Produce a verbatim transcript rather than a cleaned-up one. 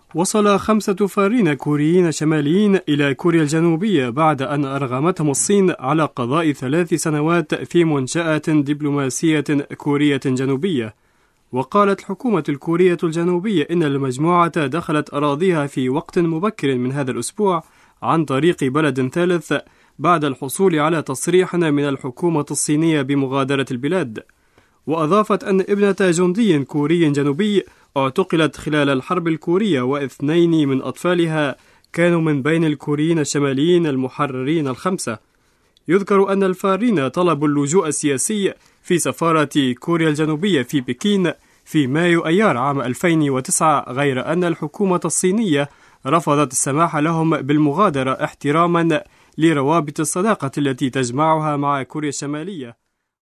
وصل خمسة فارين كوريين شماليين إلى كوريا الجنوبية بعد أن أرغمتهم الصين على قضاء ثلاث سنوات في منشأة دبلوماسية كورية جنوبية. وقالت الحكومة الكورية الجنوبية إن المجموعة دخلت أراضيها في وقت مبكر من هذا الأسبوع عن طريق بلد ثالث بعد الحصول على تصريح من الحكومة الصينية بمغادرة البلاد. وأضافت أن ابنة جندي كوري جنوبي اعتقلت خلال الحرب الكورية، واثنين من أطفالها كانوا من بين الكوريين الشماليين المحررين الخمسة. يذكر أن الفارين طلبوا اللجوء السياسي في سفارة كوريا الجنوبية في بكين في مايو أيار عام ألفين وتسعة، غير أن الحكومة الصينية رفضت السماح لهم بالمغادرة احتراما لروابط الصداقة التي تجمعها مع كوريا الشمالية.